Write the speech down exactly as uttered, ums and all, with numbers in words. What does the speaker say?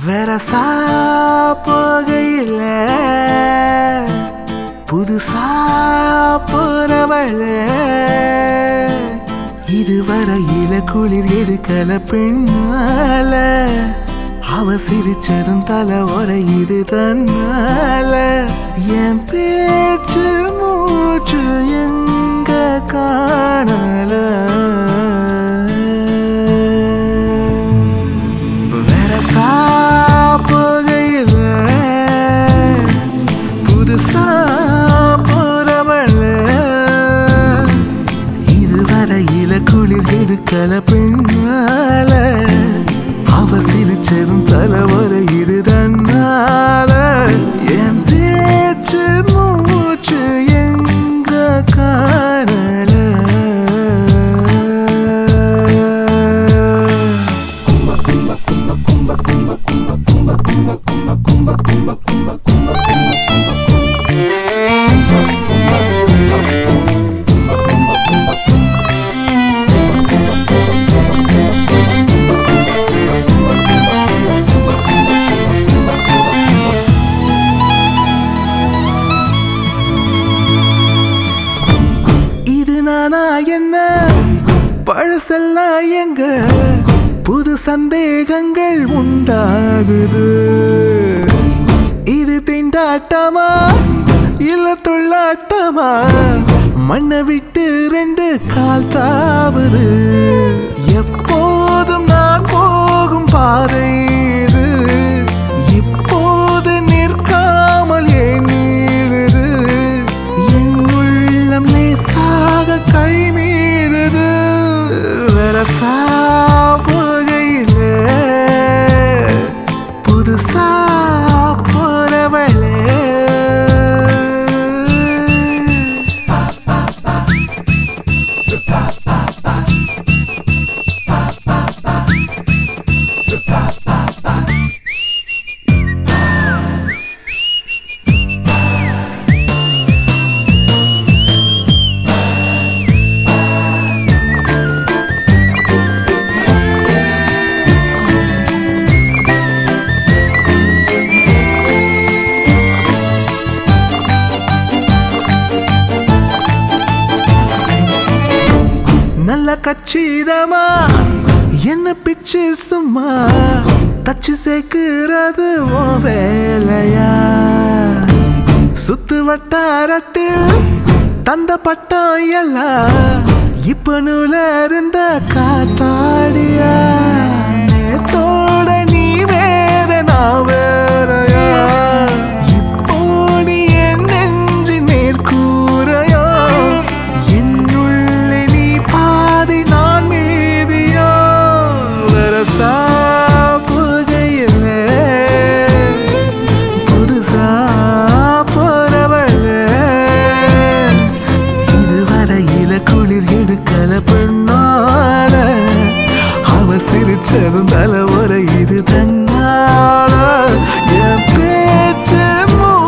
வெரசா போகையில புதுசா போறவள இதுவரையில குளிர் எடுக்கல பெண்ணால அவ சிரிச்சதும் தலை உரையுது தன்னால என் பேச்சு மூச்சு எங்க காணல வெரசா போகையில புதுசா போறவள இதுவரையில குளிர் எடுக்கல பெண்ணால அவ சிரிச்சதும் தலை உரையுது தன்னால என் பேச்சு மூச்சு எங்க காணல கும்ப கும்ப கும்ப கும்ப கும்ப கும்ப கும்ப கும்ப கும்ப கும்ப கும்ப கும்ப கும்ப என்ன பழசெல்லாம் எங்க புது சந்தேகங்கள் உண்டாகுது இது திண்டாட்டமா இல்ல தொள்ளாட்டமா மண்ணை விட்டு ரெண்டு கால் தாவுது எப்போதும் நான் போகும் பாதை இது இப்போது நிற்காமல் ஏன் நீடுது என் உள்ளம் லேசாக கை மீறுது வெரசா போகையில புதுசா போறவளே நல்ல கச்சிதமா என்ன பிச்சு சும்மா தச்சு சேர்க்கிறது ஓ வேலையா சுத்து வட்டாரத்தில் தந்த பட்டம் எல்லாம் இப்ப நூல இருந்த காத்தாடியா நேத்தோட நீ வேற நான் வேறையா இப்போ நீ என் நெஞ்சு நேர்கூறையா என்னுள்ளே நீ பாதி நான் மீதியா வெரசா போகையில புதுசா போறவள இதுவரையில குளிர் எடுக்கல பெண்ணால அவ சிரிச்சதும் தலை உரையுது தன்னால என் பேச்சு